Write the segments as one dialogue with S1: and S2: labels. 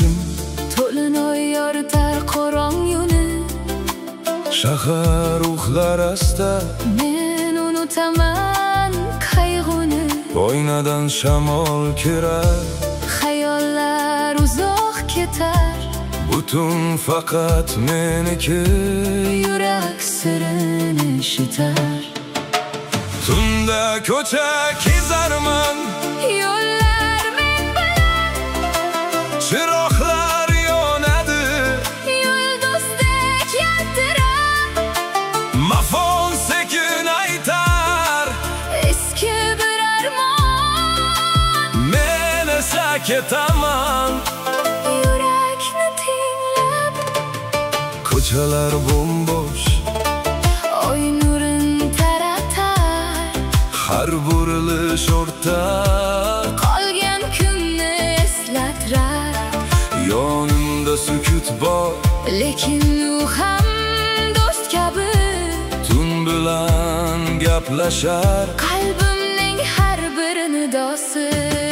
S1: ko'zim
S2: to'lin yoritar qorong yo'li.
S1: Shahar ruhlar asta
S2: Men unutaman qayg'uni.
S1: Oynadan shamol kirar,
S2: Xayollar uzoq ketar.
S1: butun faqat meniki.
S2: Yurak sirini eshitar.
S1: Tunda ko'cha kezarman,
S2: Yo'llar men bilan
S1: chiroqlar yonadi,
S2: yulduzdek yaltirar.
S1: mafon sekin aytar,
S2: Eski bir armon.
S1: men esa ketaman.
S2: Yurakni tinglab,
S1: Ko'chalar bo'mbo'sh,
S2: oy nurin taratar.
S1: har burilish o'rtak,
S2: Qolgan kunni eslatrar.
S1: yonimda sukut bor,
S2: Lekin u ham do'st kabi.
S1: tun bilan gaplashar.
S2: Qalbimning har bir nidosi.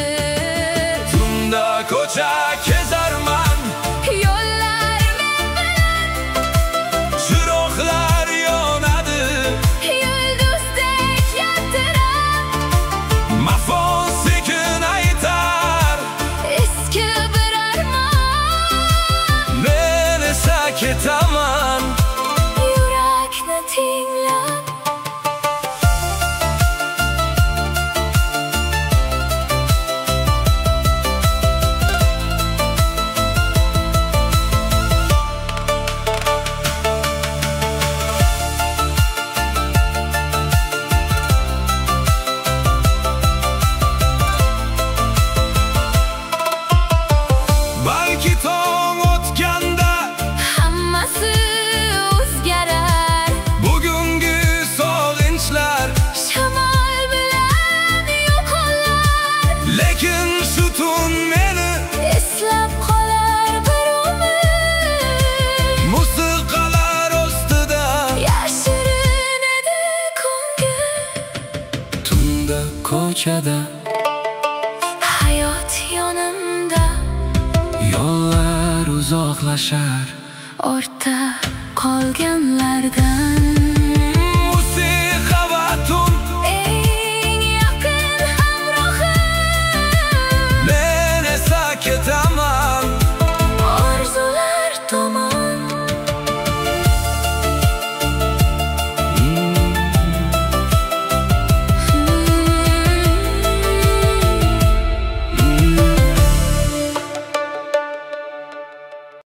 S1: Tunda ko'cha kezarman,
S2: Yo'llar men bilan
S1: chiroqlar yonadi,
S2: yulduzdek yaltirar.
S1: mafon sekin aytar,
S2: Eski bir armon.
S1: men esa ketaman.
S2: Yurakni tinglab,
S1: Balki tong o'tganda
S2: hammasi o'zgarar.
S1: bugungi sog'inchlar,
S2: Shamol bilan yo'qolar.
S1: lekin shu tun meni
S2: Eslab qolar bir umr.
S1: musiqalar ostida.
S2: Yashirin edi ko'ngil.
S1: Tunda ko'chada
S2: Hayot yonimda,
S1: yo'llar uzoqlashar,
S2: ortda qolganlardan